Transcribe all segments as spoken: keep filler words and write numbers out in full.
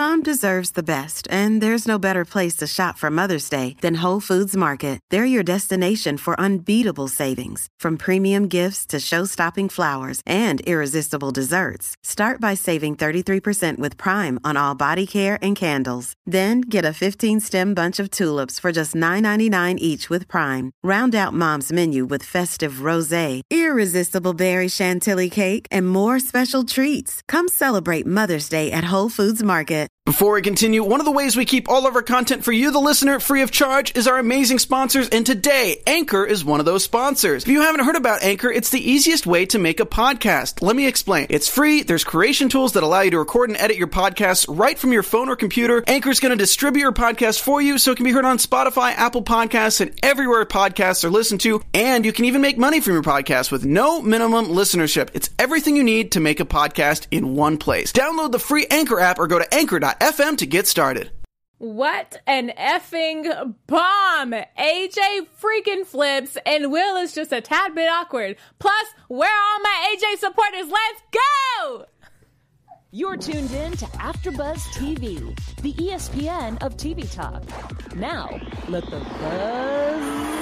Mom deserves the best, and there's no better place to shop for Mother's Day than Whole Foods Market. They're your destination for unbeatable savings, from premium gifts to show-stopping flowers and irresistible desserts. Start by saving thirty-three percent with Prime on all body care and candles. Then get a fifteen-stem bunch of tulips for just nine ninety-nine each with Prime. Round out Mom's menu with festive rosé, irresistible berry chantilly cake, and more special treats. Come celebrate Mother's Day at Whole Foods Market. Before we continue, one of the ways we keep all of our content for you, the listener, free of charge is our amazing sponsors, and today, Anchor is one of those sponsors. If you haven't heard about Anchor, it's the easiest way to make a podcast. Let me explain. It's free, there's creation tools that allow you to record and edit your podcasts right from your phone or computer. Anchor is going to distribute your podcast for you so it can be heard on Spotify, Apple Podcasts, and everywhere podcasts are listened to, and you can even make money from your podcast with no minimum listenership. It's everything you need to make a podcast in one place. Download the free Anchor app or go to anchor dot f m to get started. What an effing bomb! A J freaking flips, and Will is just a tad bit awkward. Plus, where are all my A J supporters? Let's go! You're tuned in to AfterBuzz T V, the E S P N of T V talk. Now, let the buzz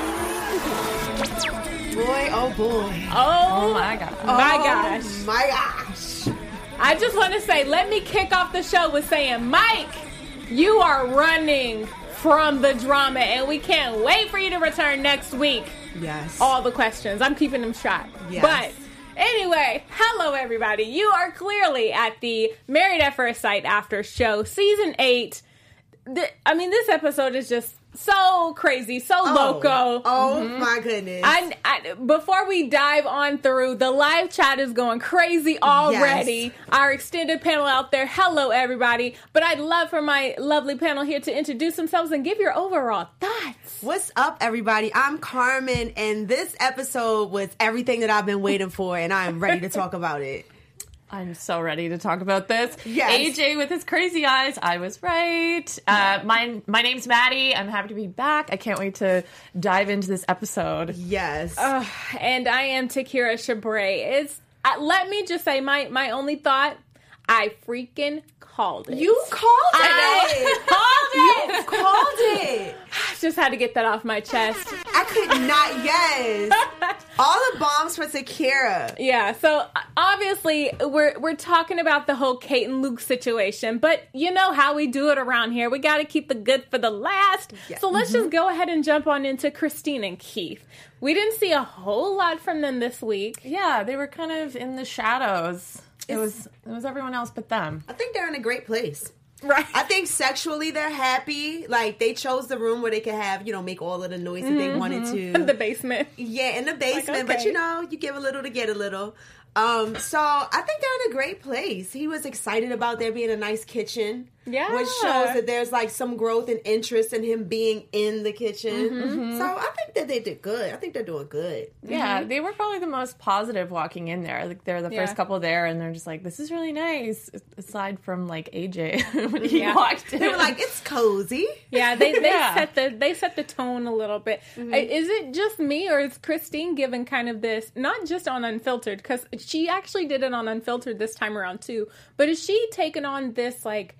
begin. Boy, oh boy. Oh, oh my God. My oh gosh. my gosh. I just want to say, let me kick off the show with saying, Mike, you are running from the drama, and we can't wait for you to return next week. Yes. All the questions. I'm keeping them short. Yes. But anyway, hello, everybody. You are clearly at the Married at First Sight after show, season eight. The, I mean, this episode is just so crazy, so oh. loco. Oh, mm-hmm. my goodness. I, I, before we dive on through, the live chat is going crazy already. Yes. Our extended panel out there, hello, everybody. But I'd love for my lovely panel here to introduce themselves and give your overall thoughts. What's up, everybody? I'm Carmen, and this episode was everything that I've been waiting for, and I'm ready to talk about it. I'm so ready to talk about this. Yes. A J with his crazy eyes. I was right. Uh, my my name's Maddie. I'm happy to be back. I can't wait to dive into this episode. Yes. Uh, and I am Takira Shabre. It's uh, let me just say my my only thought. I freaking called it. You called it. I called it. You called it. Just had to get that off my chest. I could not, yes. All the bombs for Takira. Yeah, so obviously we're we're talking about the whole Kate and Luke situation, but you know how we do it around here. We got to keep the good for the last. Yeah. So let's mm-hmm. just go ahead and jump on into Christine and Keith. We didn't see a whole lot from them this week. Yeah, they were kind of in the shadows. It was it was everyone else but them. I think they're in a great place. Right. I think sexually they're happy. Like, they chose the room where they could have, you know, make all of the noise that mm-hmm. they wanted to. In the basement. Yeah, in the basement. Like, okay. But, you know, you give a little to get a little. Um, so, I think they're in a great place. He was excited about there being a nice kitchen. Yeah. Which shows that there's, like, some growth and interest in him being in the kitchen. Mm-hmm. So, I think that they did good. I think they're doing good. Yeah, mm-hmm. they were probably the most positive walking in there. Like, they're the yeah. first couple there, and they're just like, this is really nice. Aside from, like, A J when he yeah. walked in. They were like, it's cozy. Yeah, they, they yeah. set the they set the tone a little bit. Mm-hmm. Is it just me, or is Christine given kind of this, not just on Unfiltered, because she actually did it on Unfiltered this time around too, but is she taking on this, like,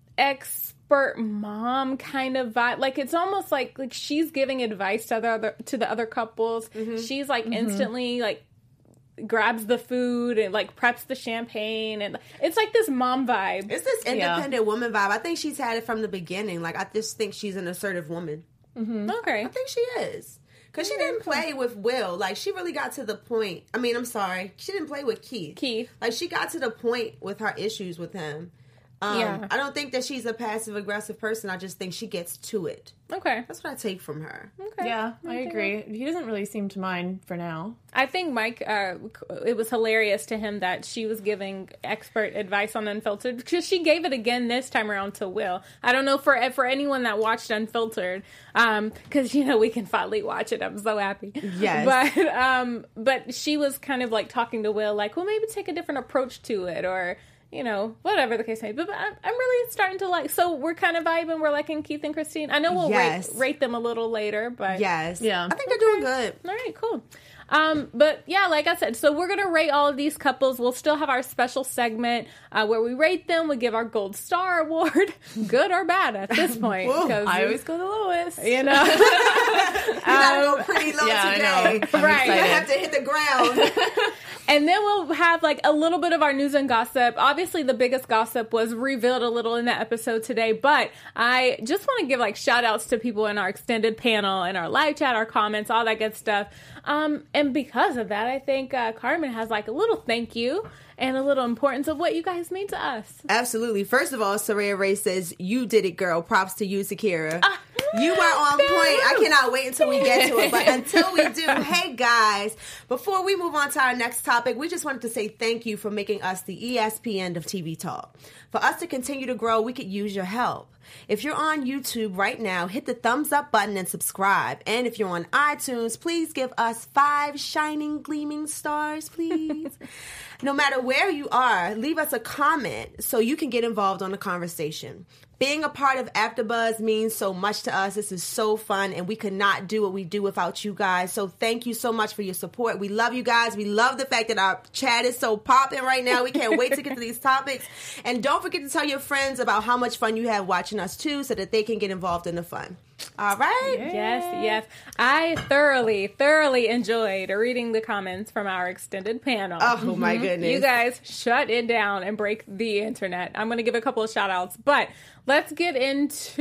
expert mom kind of vibe? Like, it's almost like like she's giving advice to the other to the other couples. Mm-hmm. She's like mm-hmm. instantly like grabs the food and like preps the champagne, and it's like this mom vibe. It's this independent yeah. woman vibe. I think she's had it from the beginning. Like, I just think she's an assertive woman. Mm-hmm. Okay, I think she is. Because she didn't play with Will. Like, she really got to the point. I mean, I'm sorry. She didn't play with Keith. Keith. Like, she got to the point with her issues with him. Um, yeah. I don't think that she's a passive-aggressive person. I just think she gets to it. Okay. That's what I take from her. Okay. Yeah, I agree. He doesn't really seem to mind for now. I think Mike, uh, it was hilarious to him that she was giving expert advice on Unfiltered, because she gave it again this time around to Will. I don't know for for anyone that watched Unfiltered, um, because, you know, we can finally watch it. I'm so happy. Yes. But, um, but she was kind of like talking to Will, like, well, maybe take a different approach to it, or, you know, whatever the case may be. But I'm, I'm really starting to like, so we're kind of vibing. We're liking Keith and Christine. I know we'll Yes. rate, rate them a little later, but. Yes. Yeah. I think they're doing good. All right, cool. Um, but yeah, like I said, so we're going to rate all of these couples. We'll still have our special segment uh, where we rate them. We give our gold star award, good or bad at this point. Because I always go the lowest. you know. You gotta go pretty low yeah, I today. know. I'm Right. You excited. have to hit the ground. And then we'll have like a little bit of our news and gossip. Obviously, the biggest gossip was revealed a little in the episode today, but I just want to give like shout outs to people in our extended panel and our live chat, our comments, all that good stuff. Um, and because of that, I think uh, Carmen has like a little thank you and a little importance of what you guys mean to us. Absolutely. First of all, Soraya Ray says, you did it, girl. Props to you, Zakira. Ah, You are on point. I cannot wait until we get to it. But until we do, hey guys, before we move on to our next topic, we just wanted to say thank you for making us the E S P N of T V talk. For us to continue to grow, we could use your help. If you're on YouTube right now, hit the thumbs up button and subscribe. And if you're on iTunes, please give us five shining, gleaming stars, please. No matter where you are, leave us a comment so you can get involved on the conversation. Being a part of AfterBuzz means so much to us. This is so fun, and we could not do what we do without you guys. So thank you so much for your support. We love you guys. We love the fact that our chat is so popping right now. We can't wait to get to these topics. And don't forget to tell your friends about how much fun you have watching us, too, so that they can get involved in the fun. All right? Yes, yes. I thoroughly, thoroughly enjoyed reading the comments from our extended panel. Oh, my goodness. You guys shut it down and break the internet. I'm going to give a couple of shout outs, but let's get into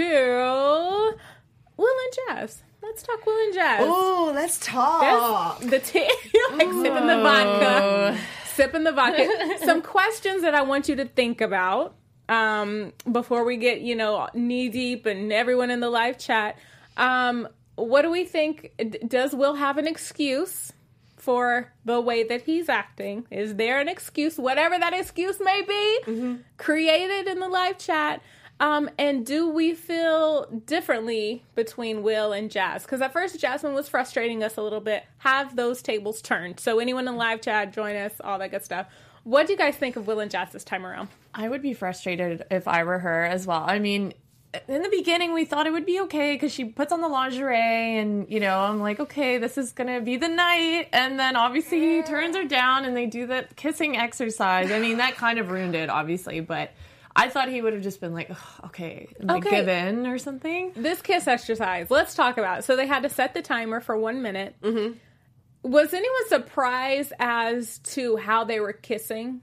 Will and Jazz. Let's talk Will and Jazz. Oh, let's talk. This- the tea, you're like sipping the vodka, sipping the vodka. Some questions that I want you to think about um, before we get, you know, knee deep and everyone in the live chat. Um, what do we think? D- Does Will have an excuse for the way that he's acting? Is there an excuse, whatever that excuse may be, mm-hmm. created in the live chat? Um, and do we feel differently between Will and Jazz? Because at first, Jasmine was frustrating us a little bit. Have those tables turned. So anyone in the live chat, join us, all that good stuff. What do you guys think of Will and Jazz this time around? I would be frustrated if I were her as well. I mean, in the beginning, we thought it would be okay because she puts on the lingerie and, you know, I'm like, okay, this is going to be the night. And then obviously he turns her down and they do the kissing exercise. I mean, that kind of ruined it, obviously, but I thought he would have just been like, okay, like Okay. give in or something. This kiss exercise, let's talk about it. So they had to set the timer for one minute. Mm-hmm. Was anyone surprised as to how they were kissing?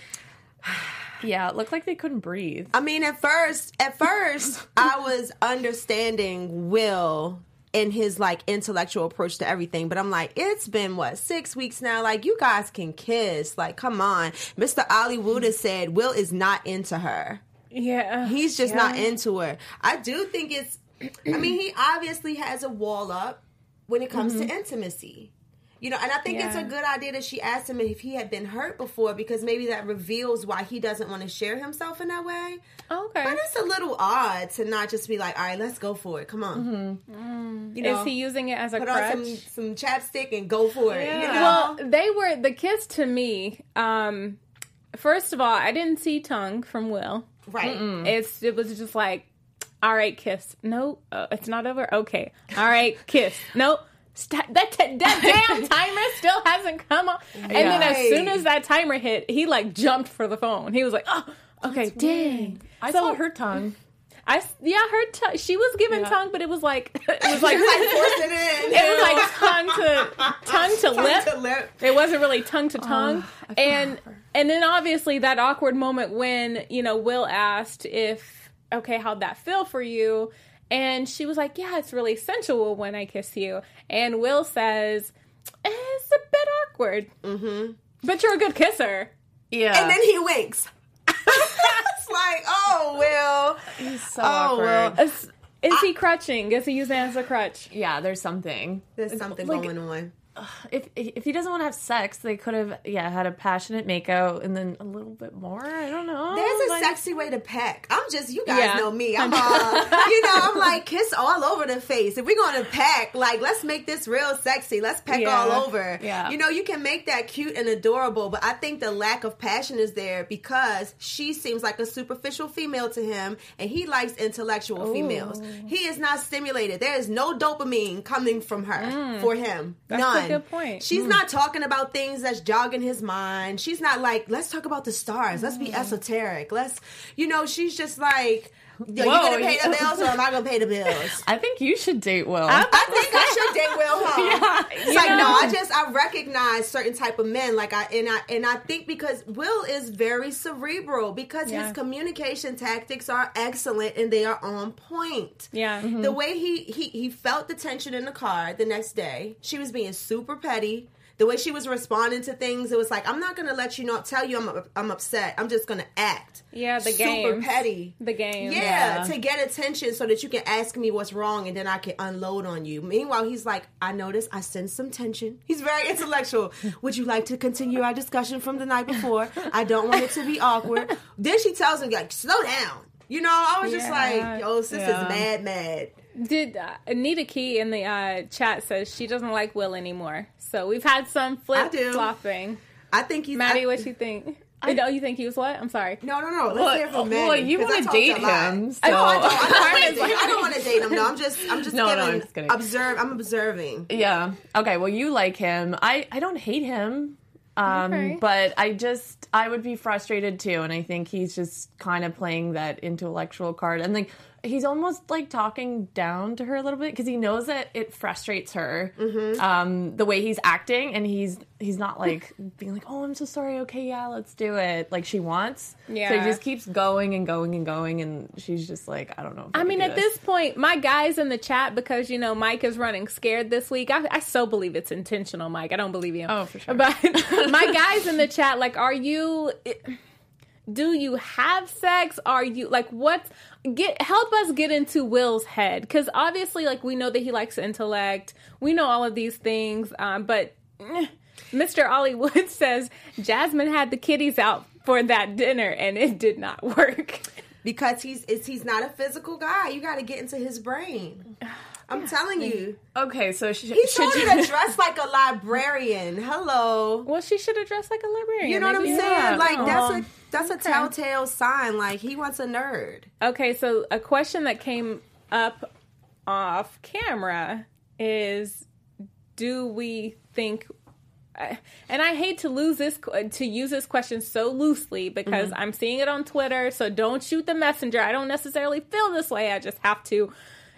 Yeah, it looked like they couldn't breathe. I mean, at first, at first, I was understanding Will and his, like, intellectual approach to everything. But I'm like, it's been, what, six weeks now? Like, you guys can kiss. Like, come on. Mister Ali Wuda said Will is not into her. Yeah. He's just yeah. not into her. I do think it's, I mean, he obviously has a wall up when it comes mm-hmm. to intimacy. You know, and I think yeah. it's a good idea that she asked him if he had been hurt before, because maybe that reveals why he doesn't want to share himself in that way. Okay. But it's a little odd to not just be like, all right, let's go for it. Come on. Mm-hmm. Mm. You know, is he using it as a put crutch? on some, some chapstick and go for it. Yeah. You know? Well, they were, the kiss to me, um, first of all, I didn't see tongue from Will. Right. Mm-mm. It's It was just like, all right, kiss. No, uh, it's not over. Okay. All right, kiss. No. St- that, t- that damn timer still hasn't come on. And Yeah. then as soon as that timer hit, he like jumped for the phone. He was like, oh, okay, dang. I So- saw her tongue. I, yeah, her t- she was given Yeah. tongue, but it was like, it was like, like force it in. it was like tongue to, tongue to Tongue lip. to lip. It wasn't really tongue to tongue. I and, forgot her. and then obviously that awkward moment when, you know, Will asked if, okay, how'd that feel for you? And she was like, yeah, it's really sensual when I kiss you. And Will says, eh, it's a bit awkward. Mm-hmm. But you're a good kisser. Yeah. And then he winks. It's like, oh, Will. He's so Oh, awkward. well. Is, is he crutching? Is he using it as a crutch? Yeah, there's something. There's something Like- going on. if if he doesn't want to have sex, they could have yeah had a passionate makeout and then a little bit more. I don't know. There's a like, sexy way to peck. I'm just you guys Yeah. know me. I'm uh, you know I'm like kiss all over the face. If we're gonna peck, like let's make this real sexy. Let's peck Yeah. all over. Yeah. You know you can make that cute and adorable, but I think the lack of passion is there because she seems like a superficial female to him, and he likes intellectual females. He is not stimulated. There is no dopamine coming from her for him. That's None. a good point. She's not talking about things that's jogging his mind. She's not like, let's talk about the stars. Let's Mm. be esoteric. Let's, you know, she's just like, yo, you Whoa, gonna pay the you- bills or am I gonna pay the bills? I think you should date Will. I think I should date Will, huh? It's like, no, I just, I recognize certain type of men. Like, I, and I, and I think because Will is very cerebral because Yeah. his communication tactics are excellent and they are on point. Yeah. Mm-hmm. The way he, he he felt the tension in the car the next day, she was being super petty. The way she was responding to things, it was like, I'm not going to let you know, tell you I'm I'm upset. I'm just going to act. Yeah, the Super games. petty. The game. Yeah, Yeah. to get attention so that you can ask me what's wrong and then I can unload on you. Meanwhile, he's like, I noticed I sense some tension. He's very intellectual. Would you like to continue our discussion from the night before? I don't want it to be awkward. Then she tells him, like, slow down. You know, I was just Yeah. like, yo, sis Yeah. is mad, mad. Did uh, Anita Key in the uh, chat says she doesn't like Will anymore. So we've had some flip do. flopping. I think he's... Maddie, I, what you think? oh, you think he was what? I'm sorry. No, no, no. Let's well, hear from well, Maddie. you 'cause I want to talked date a lot. him, so I don't, I don't, I don't want to date. I don't want to date him. No, I'm just, I'm just No, no, giving. I'm just kidding. Observe. I'm observing. Yeah. Okay. Well, you like him. I, I don't hate him. Um, Okay. But I just, I would be frustrated too. And I think he's just kind of playing that intellectual card. And like, he's almost like talking down to her a little bit because he knows that it frustrates her, Mm-hmm. um, the way he's acting. And he's, he's not like being like, oh, I'm so sorry. Okay. Yeah, let's do it. Like she wants. Yeah. So he just keeps going and going and going. And she's just like, I don't know. If I can mean, do at this point, my guys in the chat, because, you know, Mike is running scared this week. I, I so believe it's intentional, Mike. I don't believe you. Oh, for sure. But my guys in the chat, like, are you... Do you have sex? Are you like what? Get help us get into Will's head because obviously, like we know that he likes intellect. We know all of these things, um, but eh, Mister Ollie Wood says Jasmine had the kiddies out for that dinner and it did not work. Because he's it's, he's not a physical guy. You got to get into his brain. I'm telling you. Okay. So sh- He should told you... her to dress like a librarian. Hello. Well, she should have dressed like a librarian. You know what I'm maybe. saying? Yeah. Like that's Aw. a that's a telltale sign. Like he wants a nerd. Okay, so a question that came up off camera is, do we think? And I hate to lose this to use this question so loosely because I'm seeing it on Twitter. So don't shoot the messenger. I don't necessarily feel this way. I just have to.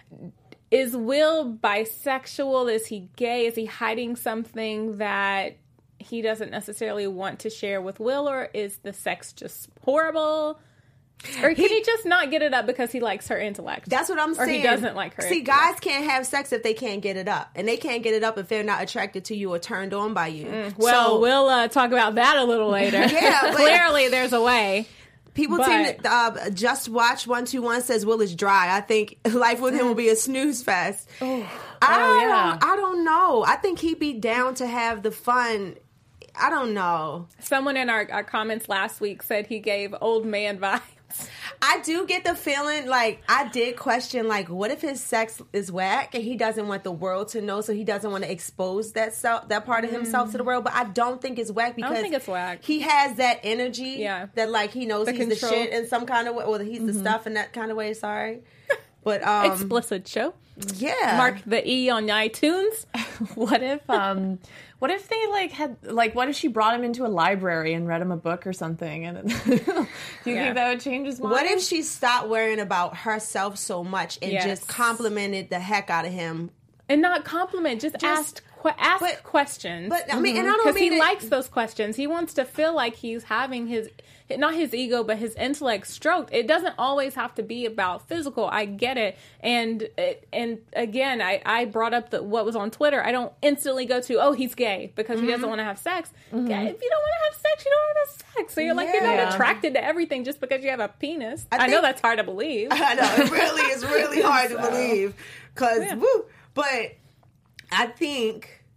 Is Will bisexual? Is he gay? Is he hiding something that he doesn't necessarily want to share with Will, or is the sex just horrible? Or can he just not get it up because he likes her intellect? That's what I'm or saying. Or he doesn't like her. See, intellect. guys can't have sex if they can't get it up, and they can't get it up if they're not attracted to you or turned on by you. Well, so, we'll uh, talk about that a little later. Yeah, but- Clearly there's a way. People But- tend to, uh, just watch one two one says Will is dry. I think life with him will be a snooze fest. I, Oh, yeah. don't, I don't know. I think he'd be down to have the fun. I don't know. Someone in our, our comments last week said he gave old man vibes. I do get the feeling like I did question like, what if his sex is whack and he doesn't want the world to know, so he doesn't want to expose that self, that part of himself to the world. But I don't think it's whack because think it's whack. he has that energy. Yeah. that like he knows The he's control. the shit in some kind of way, or he's the stuff in that kind of way. Sorry, but um, Explicit show. yeah, Mark the E on iTunes. What if um what if they like had like what if she brought him into a library and read him a book or something and do you Yeah. think that would change his mind? What if she stopped worrying about herself so much and Yes. just complimented the heck out of him? And not compliment, just, Just- ask que- ask but- questions. But I mean, and I don't Because mean he it- likes those questions. He wants to feel like he's having his, not his ego, but his intellect stroked. It doesn't always have to be about physical. I get it. And and again, I, I brought up the, what was on Twitter. I don't instantly go to, oh, he's gay because he doesn't want to have sex. Okay, if you don't want to have sex, you don't want to have sex. So you're like, you're Yeah. not attracted to everything just because you have a penis. I, I know think- that's hard to believe. I know it really is really hard to believe because Yeah. woo. But I think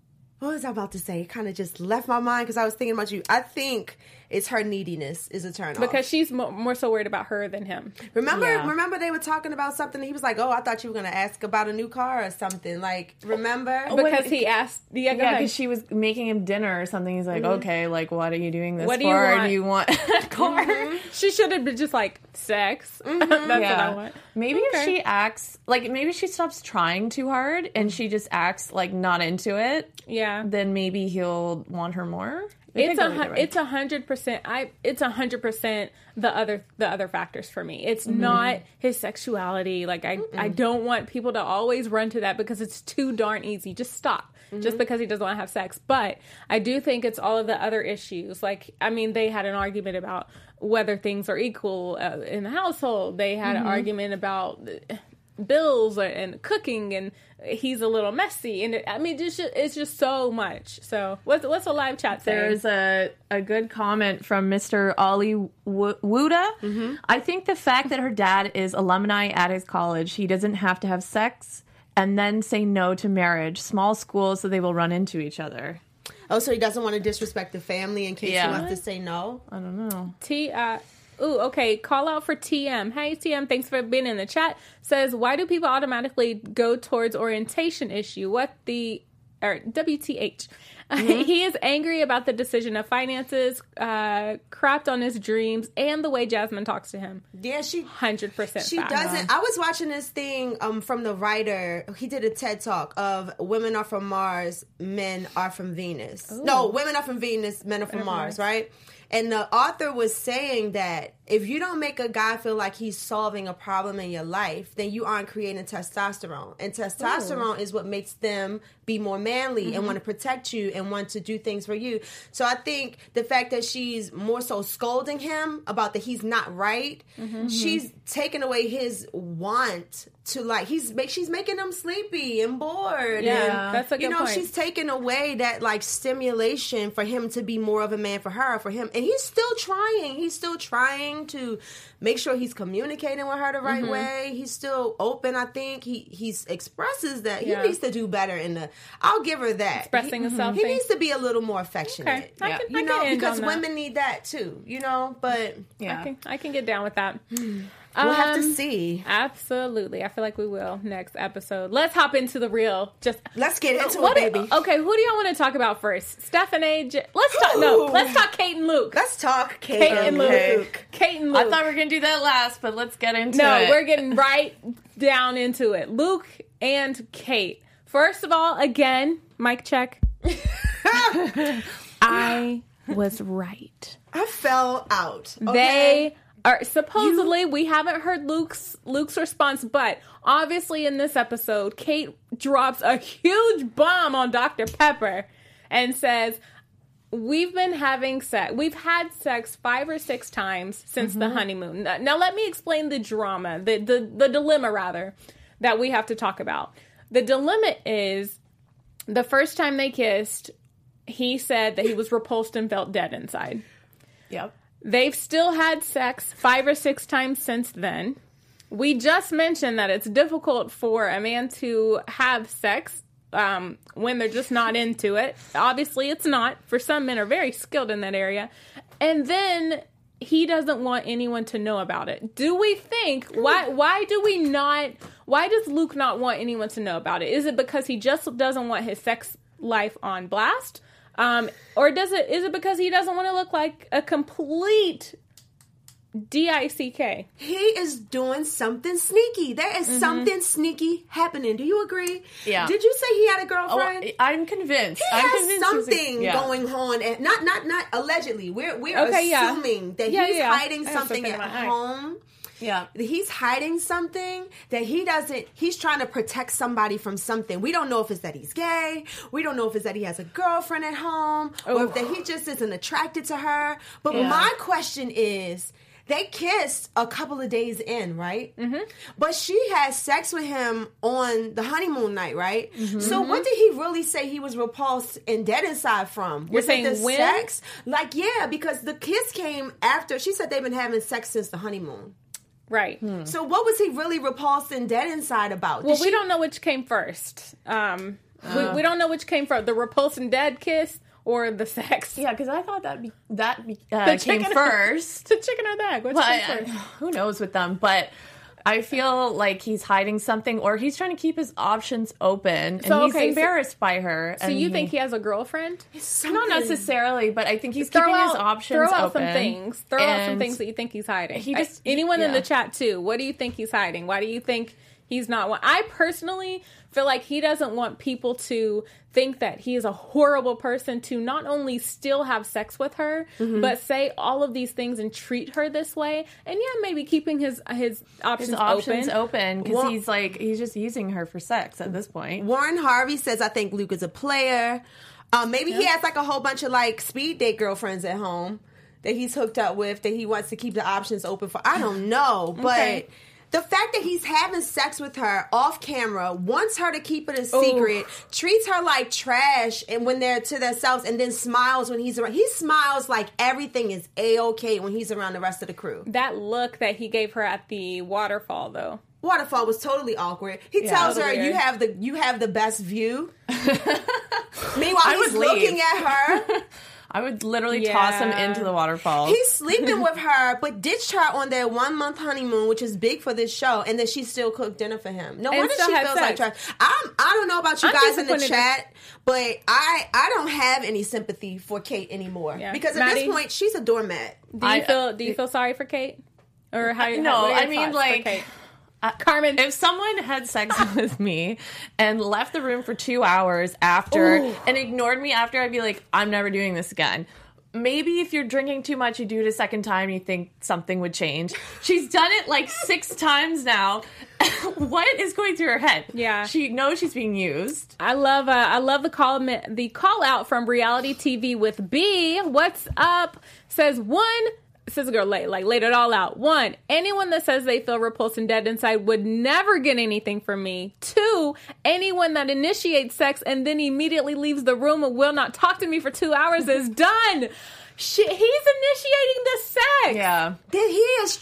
what was I about to say? It kind of just left my mind because I was thinking about you. I think it's her neediness is a turn off. Because she's mo- more so worried about her than him. Remember, Yeah. remember they were talking about something. He was like, "Oh, I thought you were going to ask about a new car or something." Like, remember? Because he asked, yeah, go Yeah, ahead. because she was making him dinner or something. He's like, okay, like, what are you doing this What do for? you want? Do you want a car? She should have been just like, sex. That's what I want. Maybe if Okay. she acts, like, maybe she stops trying too hard and she just acts, like, not into it, Yeah. then maybe he'll want her more. It It's could a go either hun- way. it's a hundred percent. I it's a hundred percent the other the other factors for me. It's Mm-hmm. not his sexuality. Like I I don't want people to always run to that because it's too darn easy. Just stop. Mm-hmm. Just because he doesn't want to have sex. But I do think it's all of the other issues. Like I mean, they had an argument about whether things are equal uh, in the household. They had Mm-hmm. an argument about bills and cooking, and he's a little messy. And it, I mean, it's just, it's just so much. So what's what's a live chat saying? There's a, a good comment from Mister Ollie Wo- Wuda. Mm-hmm. I think the fact that her dad is alumni at his college, he doesn't have to have sex and then say no to marriage. Small schools, so they will run into each other. Oh, so he doesn't want to disrespect the family in case Yeah. he wants to say no? I don't know. T. Uh, ooh, okay. Call out for T M. Hey, T M. Thanks for being in the chat. Says, why do people automatically go towards orientation issue? What the or W T H? He is angry about the decision of finances, uh, crapped on his dreams, and the way Jasmine talks to him. Yeah, she Hundred percent. She doesn't. I was watching this thing um, from the writer. He did a TED talk of women are from Mars, men are from Venus. No, women are from Venus, men are from Mars, right? And the author was saying that if you don't make a guy feel like he's solving a problem in your life, then you aren't creating testosterone. And testosterone is what makes them be more manly and want to protect you and want to do things for you. So I think the fact that she's more so scolding him about that he's not right, she's taking away his want to like he's make she's making him sleepy and bored. Yeah, and, that's a good you know point. she's taking away that like stimulation for him to be more of a man for her for him, and he's still trying. He's still trying to make sure he's communicating with her the right Mm-hmm. way. He's still open. I think he he's expresses that Yeah. he needs to do better in the. I'll give her that. Expressing he, himself He thing. needs to be a little more affectionate. Okay. I Yeah. can, You I know, can end because on that. women need that too. You know, but Yeah. I can, I can get down with that. we'll have to Um, see. Absolutely. I feel like we will next episode. Let's hop into the real. Just Let's get into what it, do- baby. okay, who do y'all want to talk about first? Stephanie. J- let's talk. No, Ooh. let's talk Kate and Luke. Let's talk Kate, Kate and Luke. Luke. Kate and Luke. I thought we were going to do that last, but let's get into no, it. we're getting right down into it. Luke and Kate. First of all, again, mic check. I was right. I fell out. Okay? They are supposedly we haven't heard Luke's Luke's response, but obviously in this episode, Kate drops a huge bomb on Doctor Pepper and says, "We've been having sex. We've had sex five or six times since the honeymoon." Now, now let me explain the drama, the, the the dilemma rather, that we have to talk about. The dilemma is the first time they kissed, he said that he was repulsed and felt dead inside. Yep. They've still had sex five or six times since then. We just mentioned that it's difficult for a man to have sex um, when they're just not into it. Obviously, it's not. For some men are very skilled in that area. And then he doesn't want anyone to know about it. Do we think, why why do we not, why does Luke not want anyone to know about it? Is it because he just doesn't want his sex life on blast? Um, or does it, is it because he doesn't want to look like a complete D I C K? He is doing something sneaky. There is something sneaky happening. Do you agree? Yeah. Did you say he had a Oh, girlfriend? I'm convinced. He I'm has convinced he's a- something yeah. going on, and not not not allegedly. We're we're Okay, yeah. assuming that Yeah, he's yeah. hiding I have something something at in my eye. home. Yeah. He's hiding something that he doesn't. He's trying to protect somebody from something. We don't know if it's that he's gay. We don't know if it's that he has a girlfriend at home, or if that he just isn't attracted to her. But Yeah. my question is. They kissed a couple of days in, right? Mm-hmm. But she had sex with him on the honeymoon night, right? Mm-hmm. So what did he really say he was repulsed and dead inside from? You're Was saying it the when? sex? Like, yeah, because the kiss came after. She said they've been having sex since the honeymoon. Right. So what was he really repulsed and dead inside about? Did Well, we she- don't know which came first. Um, Uh, we, we don't know which came first, the repulsing dead kiss or the sex. Yeah, because I thought that be, that be, uh, came first. The chicken or the egg? Which but, came first? Who knows with them? But I feel like he's hiding something, or he's trying to keep his options open, and So, he's okay, so- embarrassed by her. So and you he- think he has a girlfriend? Not necessarily, but I think he's Throw keeping out, his options throw out open. some things. Throw out some And things that you think he's hiding. he I- just- anyone in yeah. the chat too. What do you think he's hiding? Why do you think he's not one? I personally feel like he doesn't want people to think that he is a horrible person to not only still have sex with her, Mm-hmm. but say all of these things and treat her this way. And yeah, maybe keeping his his options, His options open. open because Well- he's like he's just using her for sex at this point. Warren Harvey says, I think Luke is a player. Um, maybe he has like a whole bunch of like speed date girlfriends at home that he's hooked up with that he wants to keep the options open for. I don't know, but Okay. the fact that he's having sex with her off camera, wants her to keep it a secret, treats her like trash, and when they're to themselves, and then smiles when he's around. He smiles like everything is a-okay when he's around the rest of the crew. That look that he gave her at the waterfall, though. Waterfall was totally awkward. He Yeah, tells that her, was "You weird. have the you have the best view." Meanwhile, I he's would leave. looking at her. I would literally toss him Yeah. into the waterfall. He's sleeping with her, but ditched her on their one month honeymoon, which is big for this show, and then she still cooked dinner for him. No And wonder still she had feels like sex. trash. I'm, I don't know about you I'm guys in the disappointed chat, but I I don't have any sympathy for Kate anymore Yeah. because at Maddie? this point she's a doormat. Do you I- feel do you feel sorry for Kate? Or how No, how, what are your I mean, thoughts for like, Kate? Carmen, if someone had sex with me and left the room for two hours after Ooh. and ignored me after, I'd be like, I'm never doing this again. Maybe if you're drinking too much, you do it a second time, you think something would change. She's done it like six times now. What is going through her head? Yeah. She knows she's being used. I love uh, I love the call the call out from Reality T V with B. What's up? Says one. Says a girl late, like laid it all out. One, anyone that says they feel repulsed and dead inside would never get anything from me. Two, anyone that initiates sex and then immediately leaves the room and will not talk to me for two hours is done. She, he's initiating the sex. Yeah. Then he is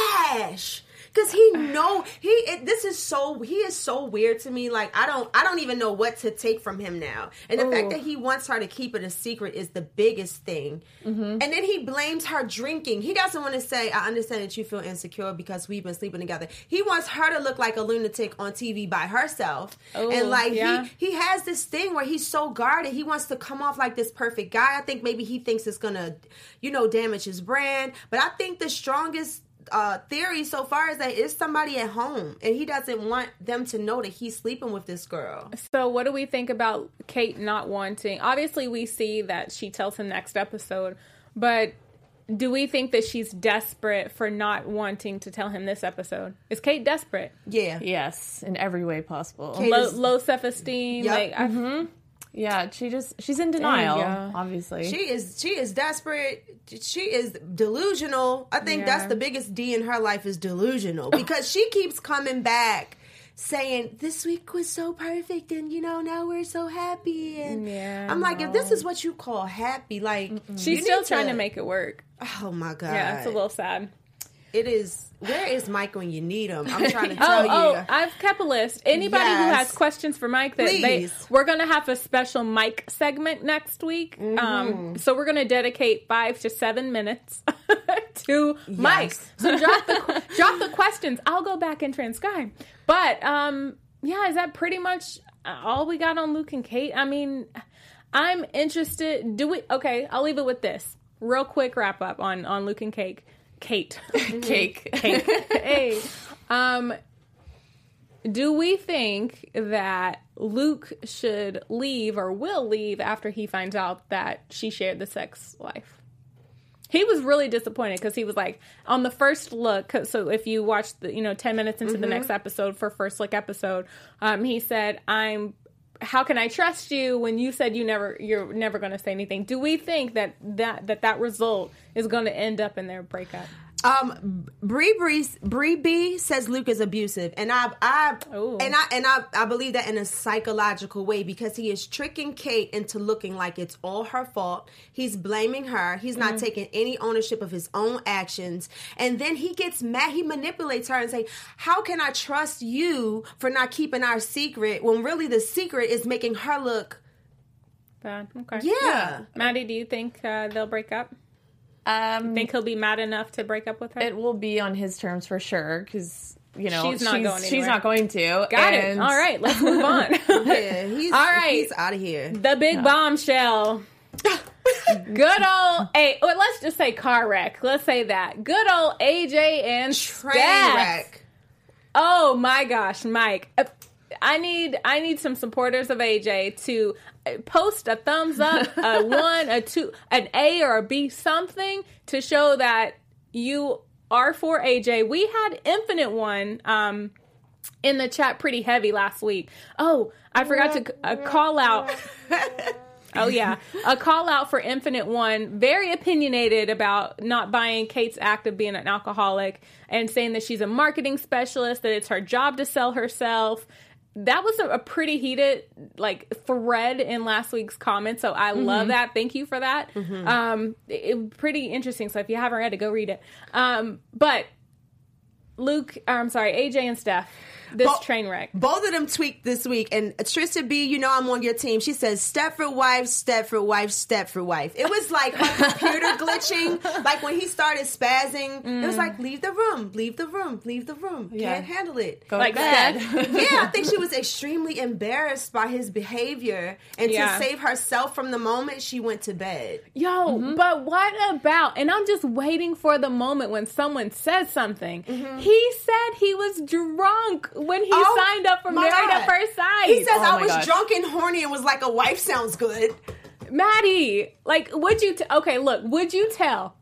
trash. Cause he know he it, this is so he is so weird to me. Like I don't I don't even know what to take from him now. And the Ooh. fact that he wants her to keep it a secret is the biggest thing. Mm-hmm. And then he blames her drinking. He doesn't want to say, I understand that you feel insecure because we've been sleeping together. He wants her to look like a lunatic on T V by herself. Ooh, and like yeah. he he has this thing where he's so guarded. He wants to come off like this perfect guy. I think maybe he thinks it's gonna, you know, damage his brand. But I think the strongest uh theory so far is that it's somebody at home and he doesn't want them to know that he's sleeping with this girl. So what do we think about Kate not wanting? Obviously, we see that she tells him next episode, but do we think that she's desperate for not wanting to tell him this episode? Is Kate desperate? Yeah. Yes, in every way possible. Kate Low, is- low self-esteem? Yep. Like, I- Yeah, she just she's in denial, yeah. obviously. She is she is desperate. She is delusional. I think Yeah. that's the biggest D in her life is delusional because she keeps coming back saying this week was so perfect and you know now we're so happy and Yeah, I'm like if this is what you call happy like you she's still need trying to make it work. oh my god Yeah, it's a little sad. it is where is Mike when you need him? I'm trying to Oh, tell oh, you. I've kept a list. Anybody who Yes. has questions for Mike, that they, Please. we're going to have a special Mike segment next week. Mm-hmm. Um, so we're going to dedicate five to seven minutes to Mike. So drop the drop the questions. I'll go back and transcribe. But um, yeah, is that pretty much all we got on Luke and Kate? I mean, I'm interested. Do we? Okay, I'll leave it with this. Real quick wrap up on on Luke and Kate. Kate. Cake. Cake. Hey. Um, do we think that Luke should leave or will leave after he finds out that she shared the sex life? He was really disappointed because he was like, on the first look, 'cause- so if you watch the, you know, ten minutes into the next episode for first look episode, um, he said, I'm, how can I trust you when you said you never, you're never going to say anything? Do we think that that, that, that result is going to end up in their breakup? Um, Bree Bree Bree B says Luke is abusive, and I I Ooh. and I and I I believe that in a psychological way because he is tricking Kate into looking like it's all her fault. He's blaming her. He's not mm. taking any ownership of his own actions, and then he gets mad. He manipulates her and say, "How can I trust you for not keeping our secret when really the secret is making her look bad?" Okay, yeah. yeah. Maddie, do you think uh, they'll break up? Um, you think he'll be mad enough to break up with her? It will be on his terms for sure, because, you know, she's not she's, going anywhere. She's not going to. Got and... it. All right, let's move on. yeah, he's, all right. he's out of here. The big yeah. bombshell. Good old, a, well, let's just say car wreck. Let's say that. Good old A J and Train Steph. wreck. Oh my gosh, Mike. I need I need some supporters of A J to post a thumbs up, a one, a two, an A or a B, something to show that you are for A J. We had Infinite One um, in the chat pretty heavy last week. Oh, I forgot to uh, call out. Oh, yeah. A call out for Infinite One. Very opinionated about not buying Kate's act of being an alcoholic and saying that she's a marketing specialist, that it's her job to sell herself. That was a, a pretty heated like thread in last week's comments, so I mm-hmm. love that. Thank you for that. Mm-hmm. Um, it, it pretty interesting. So if you haven't read it, go read it. Um, but Luke, I'm sorry, A J and Steph. This Bo- train wreck. Both of them tweaked this week. And Trista B, you know I'm on your team. She says, Stepford wife, Stepford wife, Stepford wife. It was like her computer glitching. Like when he started spazzing, mm. it was like, leave the room, leave the room, leave the room. Yeah. Can't handle it. Go like that. Yeah, I think she was extremely embarrassed by his behavior. And yeah. to save herself from the moment, she went to bed. Yo, mm-hmm. but what about, and I'm just waiting for the moment when someone says something. Mm-hmm. He said he was drunk when he oh, signed up for Married God. at First Sight. He says, oh I was gosh. drunk and horny and was like, a wife sounds good. Maddie, like, would you, t- okay, look, would you tell,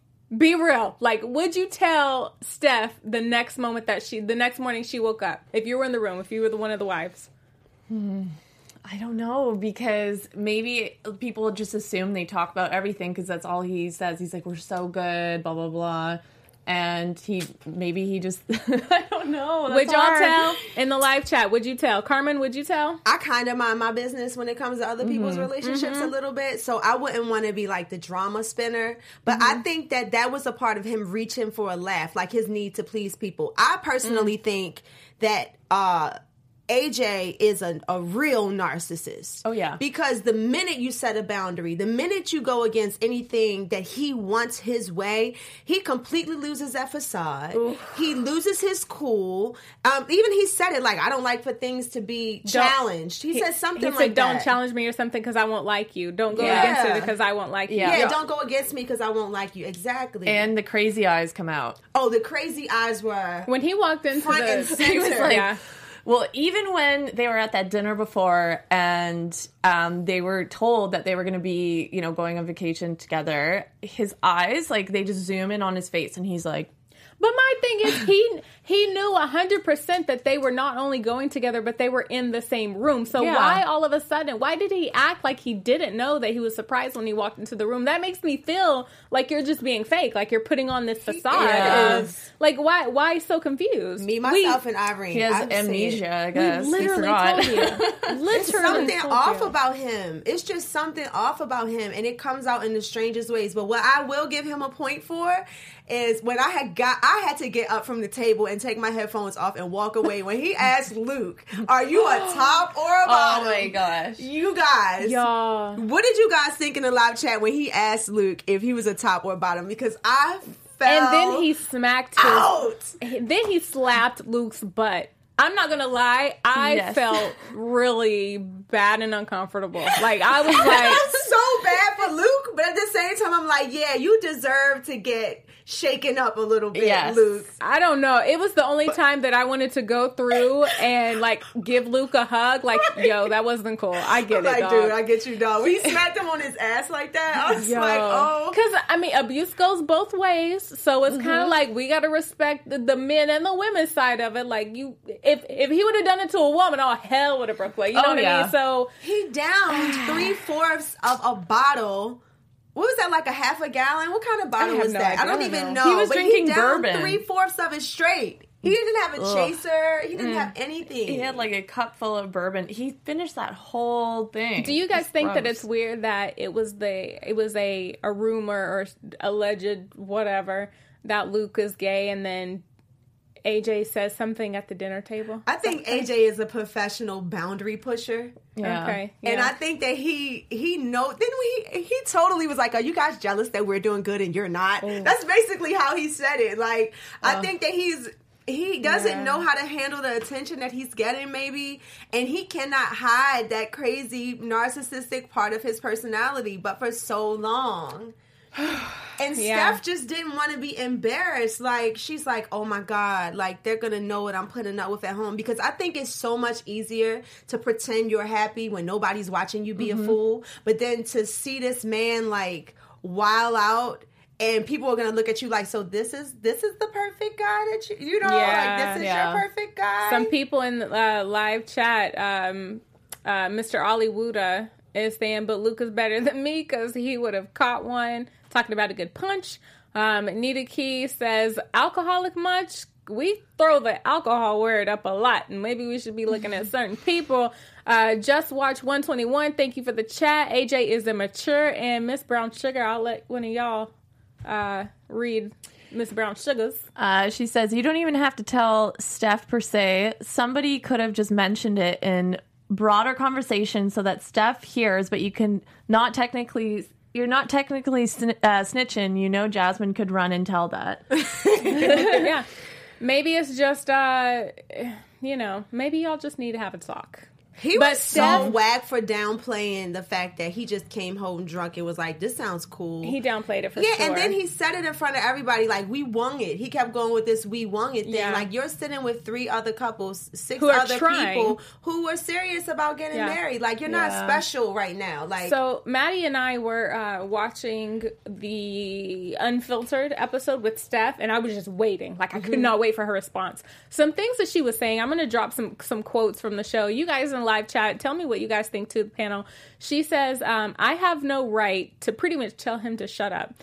be real, like, would you tell Steph the next moment that she, the next morning she woke up, if you were in the room, if you were the one of the wives? Hmm. I don't know, because maybe people just assume they talk about everything because that's all he says. He's like, we're so good, blah, blah, blah. And he, maybe he just, I don't know. Would y'all hard. tell in the live chat? Would you tell? Carmen, would you tell? I kind of mind my business when it comes to other people's mm-hmm. relationships mm-hmm. a little bit. So I wouldn't want to be like the drama spinner. But mm-hmm. I think that that was a part of him reaching for a laugh, like his need to please people. I personally mm-hmm. think that, uh, A J is a, a real narcissist. Oh, yeah. Because the minute you set a boundary, the minute you go against anything that he wants his way, he completely loses that facade. Ooh. He loses his cool. Um, even he said it like, I don't like for things to be don't, challenged. He, he said something he like said, that. Don't that. challenge me or something because I won't like you. Don't go yeah. against it because I won't like you. Yeah, yeah. yeah, don't go against me because I won't like you. Exactly. And the crazy eyes come out. Oh, the crazy eyes were... When he walked into front the... and center. He was like, yeah. Well, even when they were at that dinner before and um, they were told that they were going to be, you know, going on vacation together, his eyes, like, they just zoom in on his face and he's like... But my thing is, he he knew one hundred percent that they were not only going together, but they were in the same room. So yeah. why all of a sudden, why did he act like he didn't know that he was surprised when he walked into the room? That makes me feel like you're just being fake, like you're putting on this facade. Yes. Like, why Why so confused? Me, myself, we, and Irene. He has I'm amnesia, saying, I guess. We literally told you. Literally It's something told off you. about him. It's just something off about him, and it comes out in the strangest ways. But what I will give him a point for is when I had got, I had to get up from the table and take my headphones off and walk away when he asked Luke, "Are you a top or a bottom?" Oh my gosh, you guys, y'all. What did you guys think in the live chat when he asked Luke if he was a top or a bottom? Because I fell and then he smacked his, out. Then he slapped Luke's butt. I'm not gonna lie, I yes. felt really bad and uncomfortable. Like, I was like... so bad for Luke, but at the same time, I'm like, yeah, you deserve to get shaken up a little bit, yes. Luke. I don't know. It was the only time that I wanted to go through and, like, give Luke a hug. Like, yo, that wasn't cool. I get I'm it, like, dog. dude, I get you, dog. When he smacked him on his ass like that, I was yo. like, oh. Because, I mean, abuse goes both ways, so it's mm-hmm. kind of like we got to respect the, the men and the women's side of it. Like, you... If if he would have done it to a woman, all hell would have broke. Like, you know oh, what yeah. I mean? So he downed three fourths of a bottle what was that, like a half a gallon? What kind of bottle was no that? idea. I don't I don't even know. know. He was but drinking he downed bourbon. three-fourths of it straight. He didn't have a Ugh. chaser. He didn't Mm. have anything. He had like a cup full of bourbon. He finished that whole thing. Do you guys It's think that gross. it's weird that it was the it was a a rumor or alleged whatever that Luke is gay, and then A J says something at the dinner table? I think A J is a professional boundary pusher. Yeah. Okay, And yeah. I think that he he know then we he totally was like, are you guys jealous that we're doing good and you're not? That's basically how he said it. Like I think that he's he doesn't Yeah. know how to handle the attention that he's getting, maybe, and he cannot hide that crazy narcissistic part of his personality, but for so long. And Yeah. Steph just didn't want to be embarrassed. Like, she's like, oh my God, like, they're going to know what I'm putting up with at home. Because I think it's so much easier to pretend you're happy when nobody's watching you be Mm-hmm. a fool. But then to see this man, like, wild out, and people are going to look at you like, so this is this is the perfect guy that you, you know, Yeah, like, this is yeah. your perfect guy. Some people in the uh, live chat, um, uh, Mister Ollie Wuda is saying, but Luke is better than me because he would have caught one. Talking about a good punch. Um, Nita Key says, alcoholic much? We throw the alcohol word up a lot, and maybe we should be looking at certain people. Uh, Just Watch one twenty-one, thank you for the chat. A J is immature, and Miss Brown Sugar, I'll let one of y'all uh, read Miss Brown Sugar's. Uh, she says, you don't even have to tell Steph per se. Somebody could have just mentioned it in broader conversation so that Steph hears, but you can not technically... You're not technically sn- uh, snitching. You know Jasmine could run and tell that. Yeah. Maybe it's just, uh, you know, maybe y'all just need to have a talk. He But was so Steph- whack for downplaying the fact that he just came home drunk and was like, this sounds cool. He downplayed it for Yeah, sure. and then he said it in front of everybody, like, we won it. He kept going with this we won it thing. Yeah. Like, you're sitting with three other couples, six Who are other trying. people who are serious about getting Yeah. married. Like, you're not Yeah. special right now. Like, So Maddie and I were uh, watching the unfiltered episode with Steph, and I was just waiting. Like I Mm-hmm. could not wait for her response. Some things that she was saying, I'm going to drop some some quotes from the show. You guys in live chat, tell me what you guys think to the panel. She says, um, "I have no right to pretty much tell him to shut up."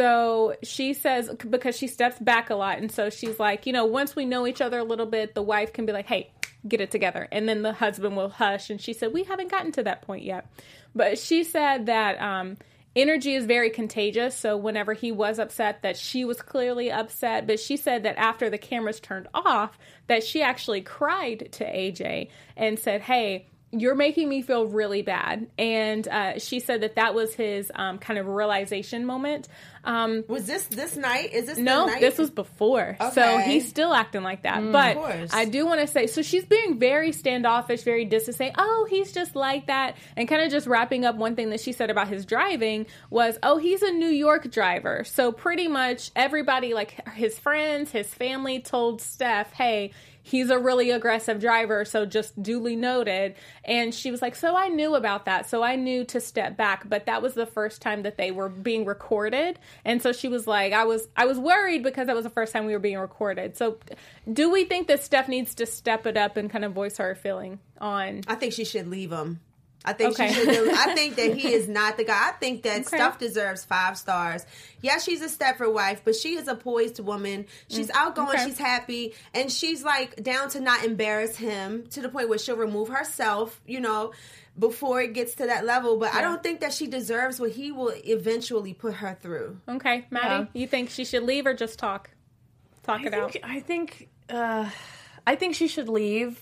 So she says, because she steps back a lot, and so she's like, you know, once we know each other a little bit, the wife can be like, hey, get it together. And then the husband will hush. And she said, we haven't gotten to that point yet. But she said that um, energy is very contagious. So whenever he was upset, that she was clearly upset. But she said that after the cameras turned off, that she actually cried to A J and said, hey, you're making me feel really bad. And uh, she said that that was his um, kind of realization moment. Um, was this this night? Is this no, the night? this was before. So Okay. he's still acting like that. but course. I do want to say, so she's being very standoffish, very distant, saying, oh, he's just like that. And kind of just wrapping up one thing that she said about his driving was, oh, he's a New York driver. So pretty much everybody, like his friends, his family told Steph, hey, he's a really aggressive driver, so just duly noted. And she was like, so I knew about that. So I knew to step back. But that was the first time that they were being recorded. And so she was like, I was I was worried because that was the first time we were being recorded. So do we think that Steph needs to step it up and kind of voice her feeling on... I think she should leave him. I think Okay. she should. I think that he is not the guy. I think that Okay. Steph deserves five stars. Yeah, she's a Stepford wife, but she is a poised woman. She's outgoing. Okay. She's happy, and she's like down to not embarrass him to the point where she'll remove herself. You know, before it gets to that level. But I don't think that she deserves what he will eventually put her through. Okay, Maddie, you think she should leave or just talk? Talk it I out. think, I think, uh, I think she should leave.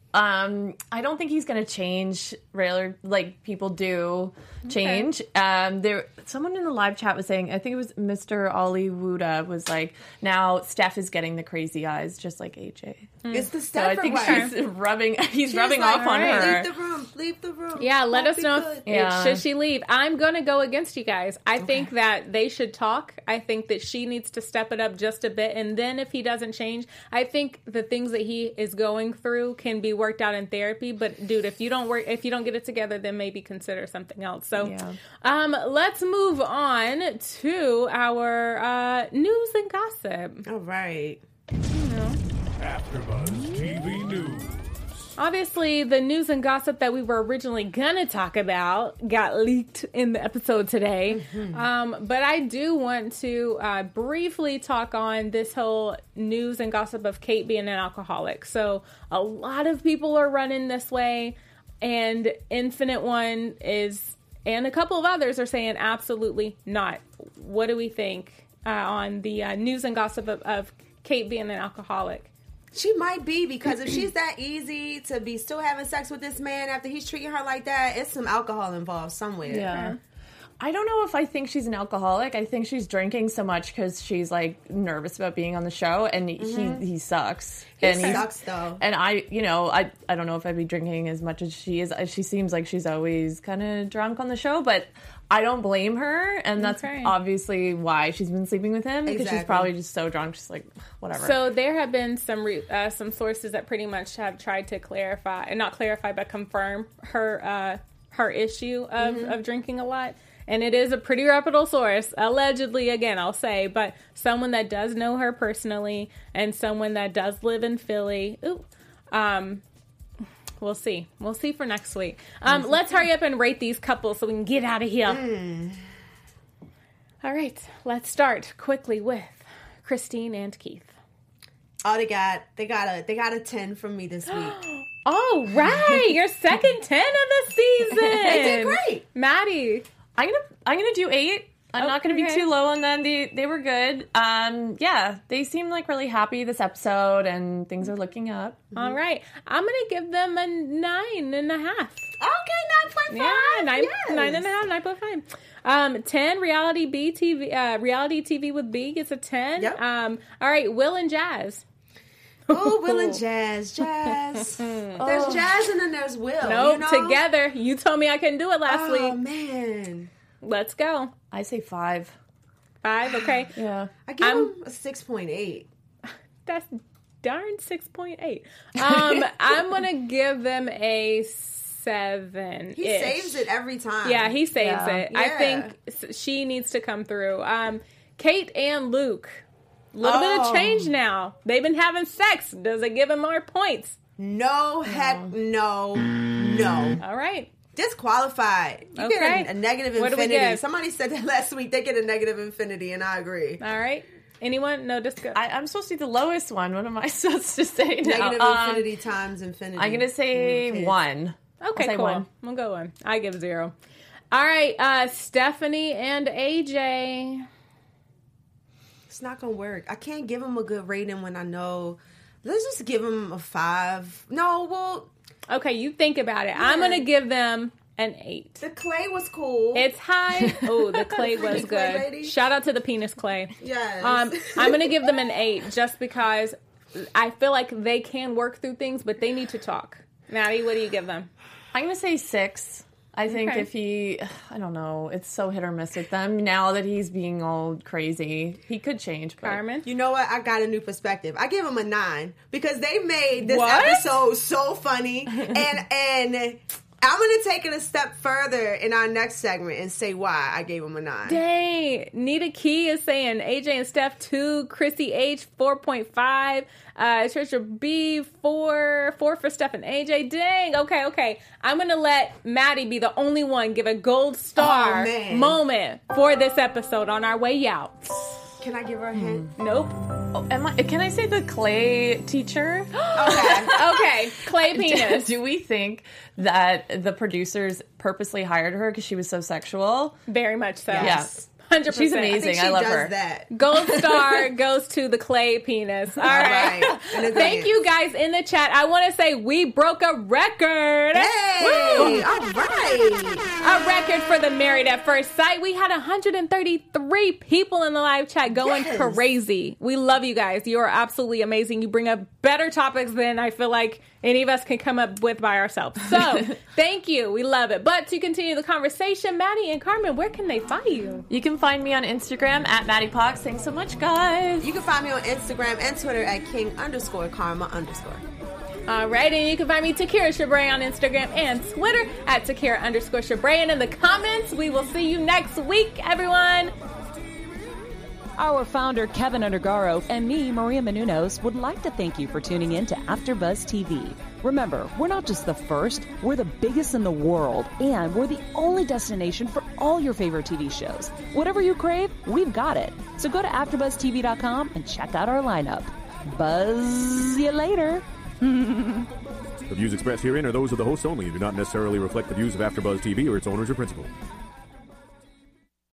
Um, I don't think he's going to change. Really, like people do change. Um, there, someone in the live chat was saying, I think it was Mister Ollie Wuda was like, now Steph is getting the crazy eyes, just like A J. It's the So I Stepford think wife. she's rubbing. He's She's rubbing like, off on "All right, her. Leave the room. Leave the room. Yeah, let Won't us be know good." if, Yeah. should she leave. I'm going to go against you guys. I think that they should talk. I think that she needs to step it up just a bit. And then if he doesn't change, I think the things that he is going through can be worked out in therapy. But dude, if you don't work, if you don't get it together, then maybe consider something else. So Yeah. um, let's move on to our uh, news and gossip. All right. AfterBuzz T V News. Obviously, the news and gossip that we were originally going to talk about got leaked in the episode today. Mm-hmm. Um, but I do want to uh, briefly talk on this whole news and gossip of Kate being an alcoholic. So a lot of people are running this way, and Infinite One is, and a couple of others are saying absolutely not. What do we think uh, on the uh, news and gossip of, of Kate being an alcoholic? She might be, because if she's that easy to be still having sex with this man after he's treating her like that, it's some alcohol involved somewhere. Yeah. I don't know if I think she's an alcoholic. I think she's drinking so much because she's, like, nervous about being on the show, and mm-hmm. he he sucks. He and sucks, though. And I, you know, I I don't know if I'd be drinking as much as she is. She seems like she's always kind of drunk on the show, but I don't blame her, and that's okay. Obviously why she's been sleeping with him, because exactly. she's probably just so drunk, she's like, whatever. So there have been some re- uh, some sources that pretty much have tried to clarify, and not clarify, but confirm her uh, her issue of, mm-hmm. of drinking a lot. And it is a pretty reputable source, allegedly, again, I'll say, but someone that does know her personally and someone that does live in Philly. Ooh, um, we'll see. We'll see for next week. Um, mm-hmm. Let's hurry up and rate these couples so we can get out of here. Mm. All right, let's start quickly with Christine and Keith. Oh, they got they got a they got a ten from me this week. All right, your second ten of the season. They did great, Maddie. I'm gonna I'm gonna do eight. I'm okay. not gonna be too low on them. They they were good. Um, yeah, they seem like really happy this episode, and things are looking up. Mm-hmm. All right, I'm gonna give them a nine and a half. Okay, nine point five. Yeah, nine yes. nine and a half, nine point five. Um, ten reality B T V. Uh, reality T V with B gets a ten. Yep. Um, all right, Will and Jazz. Oh, Will and Jazz, Jazz. There's oh. Jazz and then there's Will. Nope, you know? Together. You told me I couldn't do it last oh, week. Oh, man. Let's go. I say five. Five, okay. Yeah. I give I'm, him a six point eight. That's darn six point eight. Um, I'm going to give them a seven. He saves it every time. Yeah, he saves yeah. it. Yeah. I think she needs to come through. Um, Kate and Luke. A little oh. bit of change now. They've been having sex. Does it give them more points? No, heck no. No. All right. Disqualified. You okay. get a, a negative what infinity. Do we get? Somebody said that last week. They get a negative infinity, and I agree. All right. Anyone? No, discuss. I, I'm supposed to be the lowest one. What am I supposed to say now? Negative um, infinity times infinity. I'm going to say okay. one. Okay, cool. One. We'll go one. I give zero. All right. Uh, Stephanie and A J. It's not going to work. I can't give him a good rating when I know. Let's just give him a five. No, well. Okay, you think about it. Yeah. I'm going to give them an eight. The clay was cool. It's high. Oh, the clay was good. Clay Shout out to the penis clay. Yes. Um, I'm going to give them an eight just because I feel like they can work through things, but they need to talk. Maddie, what do you give them? I'm going to say six. I think okay. if he, I don't know, it's so hit or miss with them. Now that he's being all crazy, he could change. But. Carmen? You know what? I got a new perspective. I give him a nine because they made this what? episode so funny. and and I'm going to take it a step further in our next segment and say why I gave him a nine. Dang. Nita Key is saying A J and Steph two, Chrissy H four point five, uh, Trisha B four, four for Steph and A J. Dang. Okay, okay. I'm going to let Maddie be the only one give a gold star oh, moment for this episode on our way out. Can I give her a hint? Hmm. Nope. Oh, am I, can I say the clay teacher? Okay. Okay. Clay penis. Do, do we think that the producers purposely hired her because she was so sexual? Very much so. Yes. one hundred percent. She's amazing. I, think she I love does her. That. Gold star goes to the clay penis. All right. All right. Thank you guys in the chat. I want to say we broke a record. Hey. Woo. All right. A record for the Married at First Sight. We had one hundred thirty-three people in the live chat going yes. crazy. We love you guys. You are absolutely amazing. You bring up better topics than I feel like any of us can come up with by ourselves. So, thank you. We love it. But to continue the conversation, Maddie and Carmen, where can they find you? You can find me on Instagram at Maddie Pox. Thanks so much, guys. You can find me on Instagram and Twitter at King underscore Karma underscore. All right, and you can find me, Takira Shabray, on Instagram and Twitter at Takira underscore Shabray. And in the comments, we will see you next week, everyone. Our founder, Kevin Undergaro, and me, Maria Menounos, would like to thank you for tuning in to AfterBuzz T V. Remember, we're not just the first, we're the biggest in the world, and we're the only destination for all your favorite T V shows. Whatever you crave, we've got it. So go to after buzz t v dot com and check out our lineup. Buzz you later. The views expressed herein are those of the hosts only and do not necessarily reflect the views of AfterBuzz T V or its owners or principals.